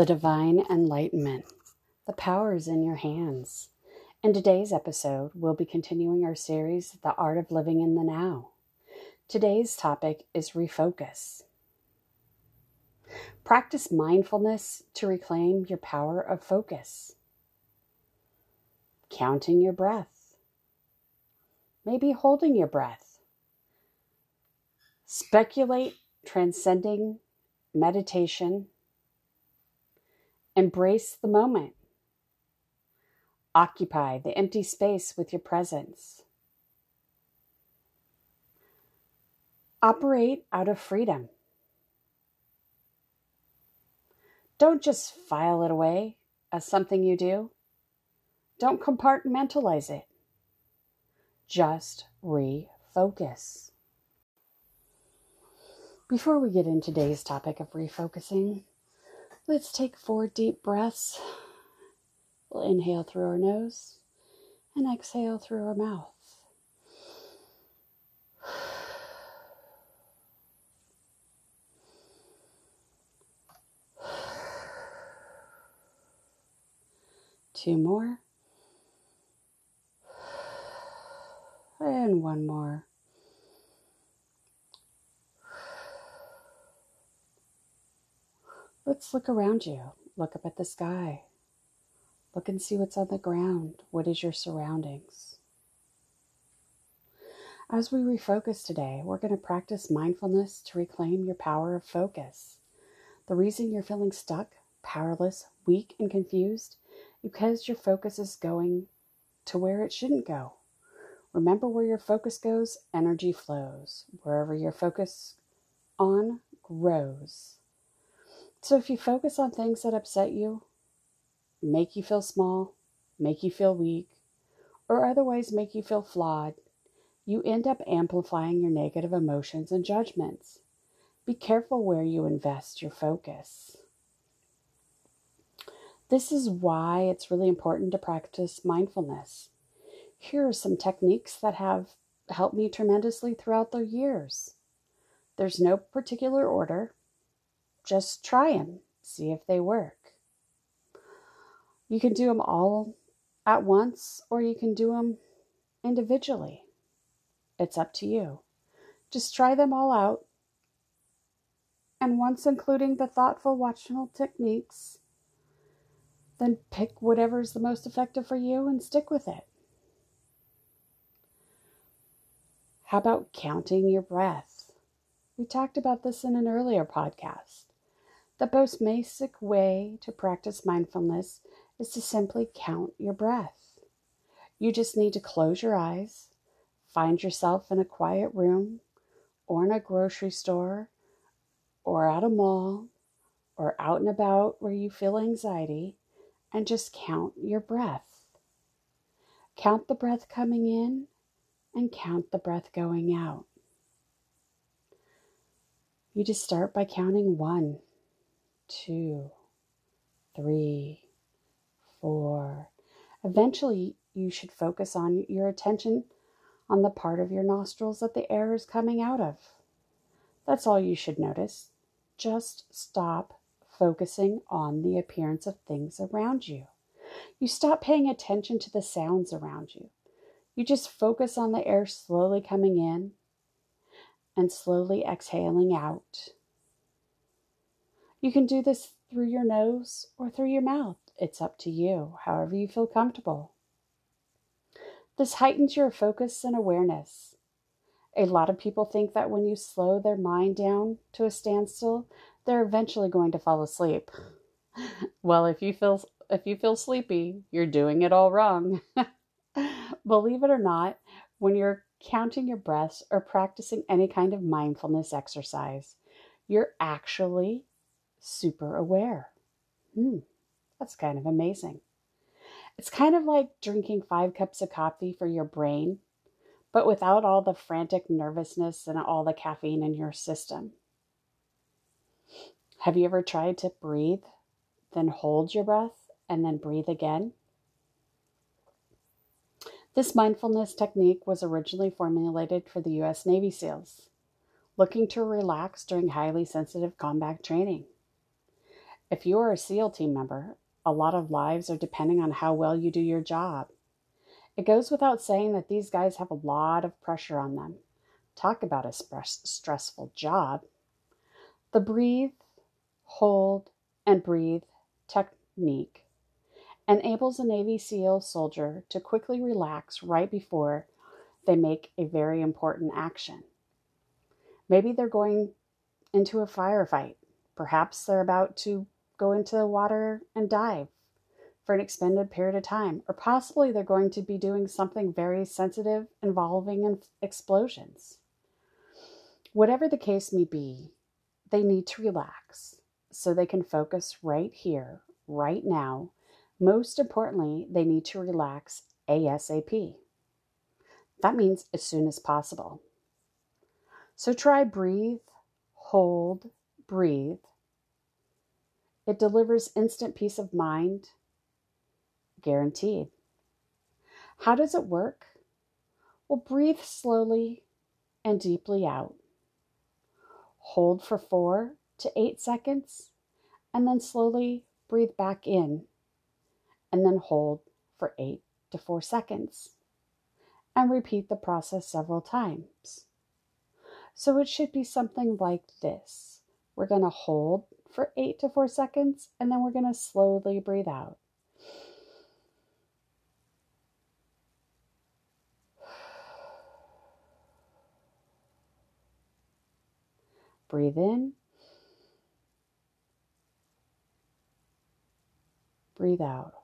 The divine enlightenment. The power is in your hands. In today's episode, we'll be continuing our series, The Art of Living in the Now. Today's topic is refocus. Practice mindfulness to reclaim your power of focus. Counting your breath. Maybe holding your breath. Speculate transcending meditation. Embrace the moment. Occupy the empty space with your presence. Operate out of freedom. Don't just file it away as something you do. Don't compartmentalize it. Just refocus. Before we get into today's topic of refocusing, let's take 4 deep breaths. We'll inhale through our nose and exhale through our mouth. Two more. And one more. Let's look around you. Look up at the sky. Look and see what's on the ground. What is your surroundings? As we refocus today, we're going to practice mindfulness to reclaim your power of focus. The reason you're feeling stuck, powerless, weak, and confused is because your focus is going to where it shouldn't go. Remember, where your focus goes, energy flows. Wherever your focus on grows. So if you focus on things that upset you, make you feel small, make you feel weak, or otherwise make you feel flawed, you end up amplifying your negative emotions and judgments. Be careful where you invest your focus. This is why it's really important to practice mindfulness. Here are some techniques that have helped me tremendously throughout the years. There's no particular order. Just try them. See if they work. You can do them all at once, or you can do them individually. It's up to you. Just try them all out. And once including the thoughtful, watchful techniques, then pick whatever is the most effective for you and stick with it. How about counting your breath? We talked about this in an earlier podcast. The most basic way to practice mindfulness is to simply count your breath. You just need to close your eyes, find yourself in a quiet room, or in a grocery store, or at a mall, or out and about where you feel anxiety, and just count your breath. Count the breath coming in and count the breath going out. You just start by counting 1, 2, 3, 4. Eventually, you should focus on your attention on the part of your nostrils that the air is coming out of. That's all you should notice. Just stop focusing on the appearance of things around you. You stop paying attention to the sounds around you. You just focus on the air slowly coming in and slowly exhaling out. You can do this through your nose or through your mouth. It's up to you, however you feel comfortable. This heightens your focus and awareness. A lot of people think that when you slow their mind down to a standstill, they're eventually going to fall asleep. Well, if you feel sleepy, you're doing it all wrong. Believe it or not, when you're counting your breaths or practicing any kind of mindfulness exercise, you're actually super aware. That's kind of amazing. It's kind of like drinking 5 cups of coffee for your brain, but without all the frantic nervousness and all the caffeine in your system. Have you ever tried to breathe, then hold your breath, and then breathe again? This mindfulness technique was originally formulated for the U.S. Navy SEALs, looking to relax during highly sensitive combat training. If you are a SEAL team member, a lot of lives are depending on how well you do your job. It goes without saying that these guys have a lot of pressure on them. Talk about a stressful job. The breathe, hold, and breathe technique enables a Navy SEAL soldier to quickly relax right before they make a very important action. Maybe they're going into a firefight. Perhaps they're about to go into the water and dive for an extended period of time. Or possibly they're going to be doing something very sensitive involving explosions. Whatever the case may be, they need to relax so they can focus right here, right now. Most importantly, they need to relax ASAP. That means as soon as possible. So try breathe, hold, breathe. It delivers instant peace of mind, guaranteed. How does it work? Well, breathe slowly and deeply out. Hold for 4 to 8 seconds, and then slowly breathe back in, and then hold for 8 to 4 seconds, and repeat the process several times. So it should be something like this. We're going to hold for 8 to 4 seconds, and then we're going to slowly breathe out. Breathe in. Breathe out.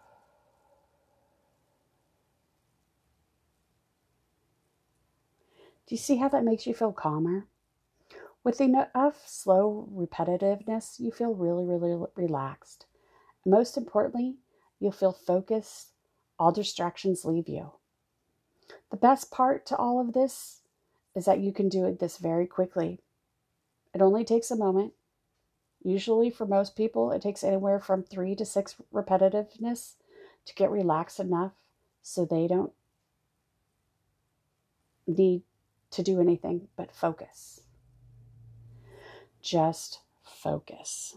Do you see how that makes you feel calmer? With enough slow repetitiveness, you feel really, really relaxed. And most importantly, you'll feel focused. All distractions leave you. The best part to all of this is that you can do this very quickly. It only takes a moment. Usually for most people, it takes anywhere from 3 to 6 repetitiveness to get relaxed enough so they don't need to do anything but focus. Just focus.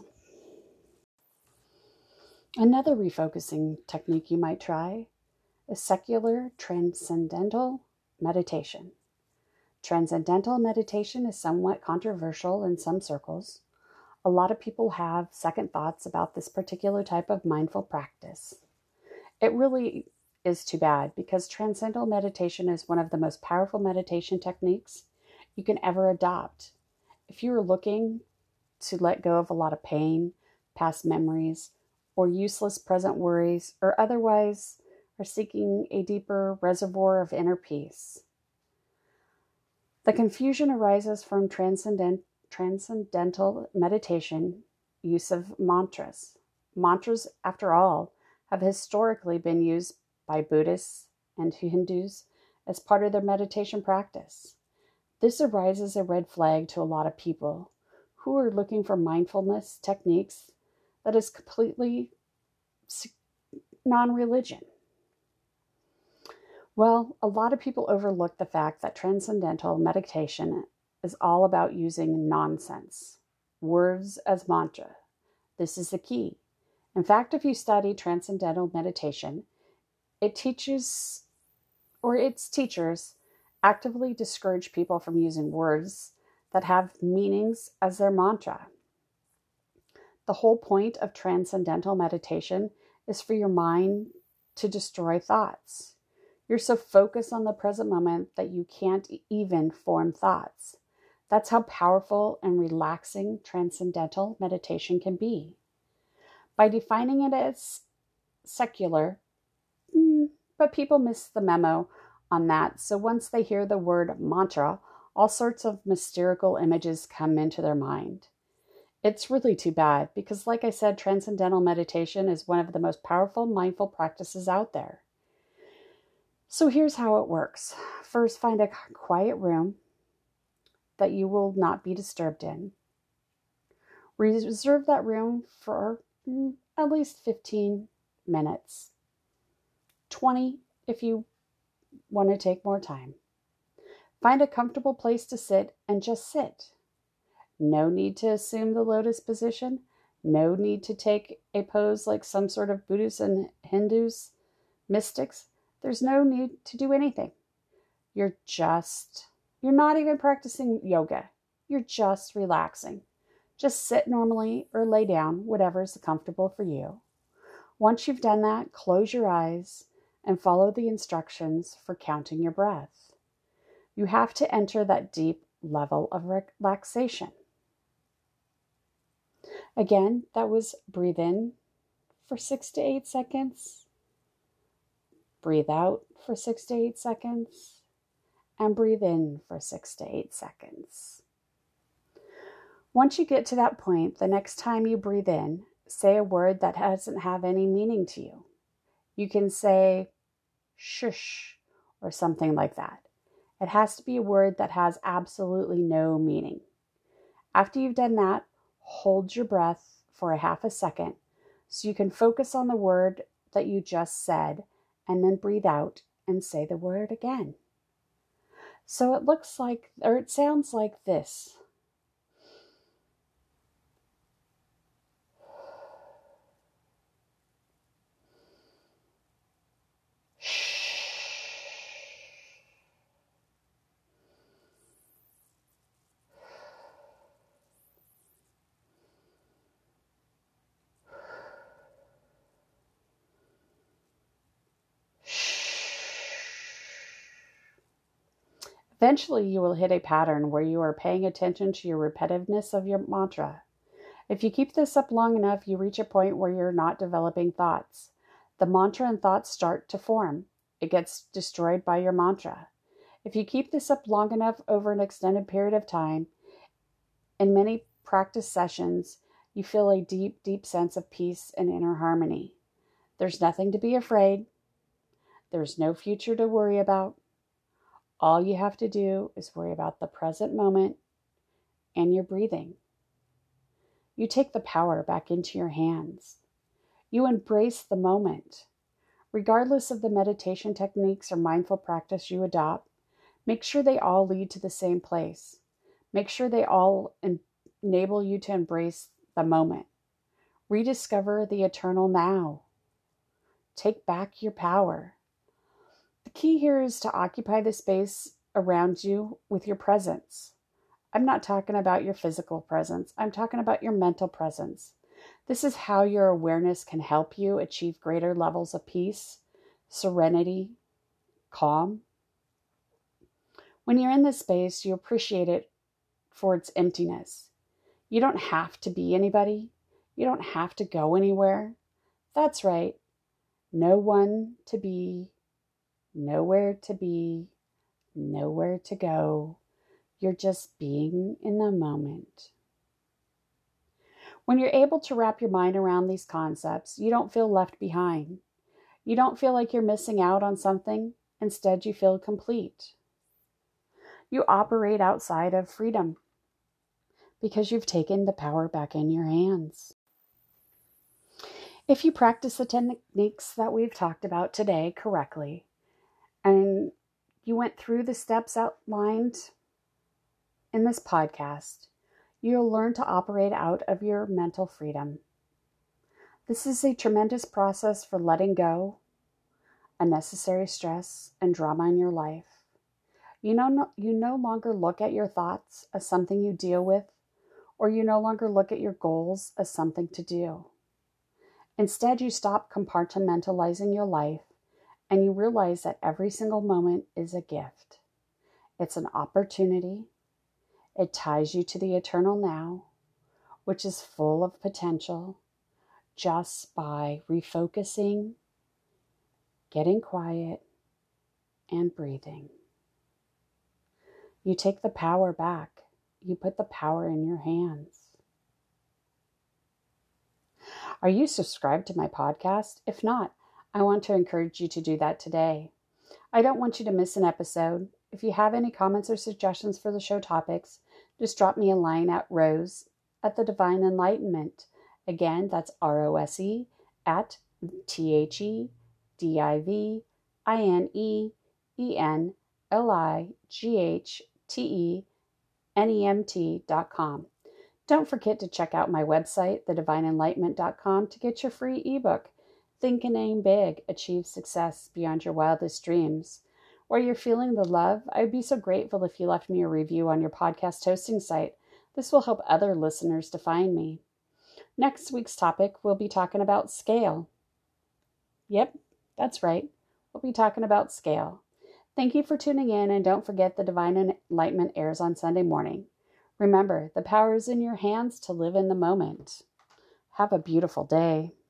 Another refocusing technique you might try is secular transcendental meditation. Transcendental meditation is somewhat controversial in some circles. A lot of people have second thoughts about this particular type of mindful practice. It really is too bad because transcendental meditation is one of the most powerful meditation techniques you can ever adopt. If you are looking to let go of a lot of pain, past memories, or useless present worries, or otherwise are seeking a deeper reservoir of inner peace. The confusion arises from transcendental meditation use of mantras. Mantras, after all, have historically been used by Buddhists and Hindus as part of their meditation practice. This arises a red flag to a lot of people who are looking for mindfulness techniques that is completely non-religion. Well, a lot of people overlook the fact that transcendental meditation is all about using nonsense, words as mantra. This is the key. In fact, if you study transcendental meditation, its teachers actively discourage people from using words that have meanings as their mantra. The whole point of transcendental meditation is for your mind to destroy thoughts. You're so focused on the present moment that you can't even form thoughts. That's how powerful and relaxing transcendental meditation can be. By defining it as secular, but people miss the memo on that. So once they hear the word mantra, all sorts of mystical images come into their mind. It's really too bad because, like I said, transcendental meditation is one of the most powerful mindful practices out there. So here's how it works. First, find a quiet room that you will not be disturbed in. Reserve that room for at least 15 minutes. 20 if you want to take more time. Find a comfortable place to sit and just sit. No need to assume the lotus position. No need to take a pose like some sort of Buddhists and Hindus, mystics. There's no need to do anything. You're not even practicing yoga. You're just relaxing. Just sit normally or lay down, whatever is comfortable for you. Once you've done that, close your eyes and follow the instructions for counting your breath. You have to enter that deep level of relaxation. Again, that was breathe in for 6 to 8 seconds, breathe out for 6 to 8 seconds, and breathe in for 6 to 8 seconds. Once you get to that point, the next time you breathe in, say a word that doesn't have any meaning to you. You can say shush or something like that. It has to be a word that has absolutely no meaning. After you've done that, hold your breath for a half a second so you can focus on the word that you just said and then breathe out and say the word again. So it sounds like this. Eventually, you will hit a pattern where you are paying attention to your repetitiveness of your mantra. If you keep this up long enough, you reach a point where you're not developing thoughts. The mantra and thoughts start to form. It gets destroyed by your mantra. If you keep this up long enough over an extended period of time, in many practice sessions, you feel a deep, deep sense of peace and inner harmony. There's nothing to be afraid. There's no future to worry about. All you have to do is worry about the present moment and your breathing. You take the power back into your hands. You embrace the moment. Regardless of the meditation techniques or mindful practice you adopt, make sure they all lead to the same place. Make sure they all enable you to embrace the moment. Rediscover the eternal now. Take back your power. The key here is to occupy the space around you with your presence. I'm not talking about your physical presence. I'm talking about your mental presence. This is how your awareness can help you achieve greater levels of peace, serenity, calm. When you're in this space, you appreciate it for its emptiness. You don't have to be anybody. You don't have to go anywhere. That's right. No one to be, nowhere to be, nowhere to go. You're just being in the moment. When you're able to wrap your mind around these concepts, you don't feel left behind. You don't feel like you're missing out on something. Instead, you feel complete. You operate outside of freedom because you've taken the power back in your hands. If you practice the techniques that we've talked about today correctly, and you went through the steps outlined in this podcast, you'll learn to operate out of your mental freedom. This is a tremendous process for letting go unnecessary stress and drama in your life. You no longer look at your thoughts as something you deal with, or you no longer look at your goals as something to do. Instead, you stop compartmentalizing your life and you realize that every single moment is a gift. It's an opportunity. It ties you to the eternal now, which is full of potential just by refocusing, getting quiet, and breathing. You take the power back. You put the power in your hands. Are you subscribed to my podcast? If not, I want to encourage you to do that today. I don't want you to miss an episode. If you have any comments or suggestions for the show topics, just drop me a line at Rose at the Divine Enlightenment. Again, that's ROSE at THEDIVINENLIGHTENEMT.com. Don't forget to check out my website, thedivineenlightenment.com, to get your free ebook, Think and Aim Big, Achieve Success Beyond Your Wildest Dreams. While you're feeling the love, I'd be so grateful if you left me a review on your podcast hosting site. This will help other listeners to find me. Next week's topic, we'll be talking about scale. Yep, that's right. We'll be talking about scale. Thank you for tuning in, and don't forget the Divine Enlightenment airs on Sunday morning. Remember, the power is in your hands to live in the moment. Have a beautiful day.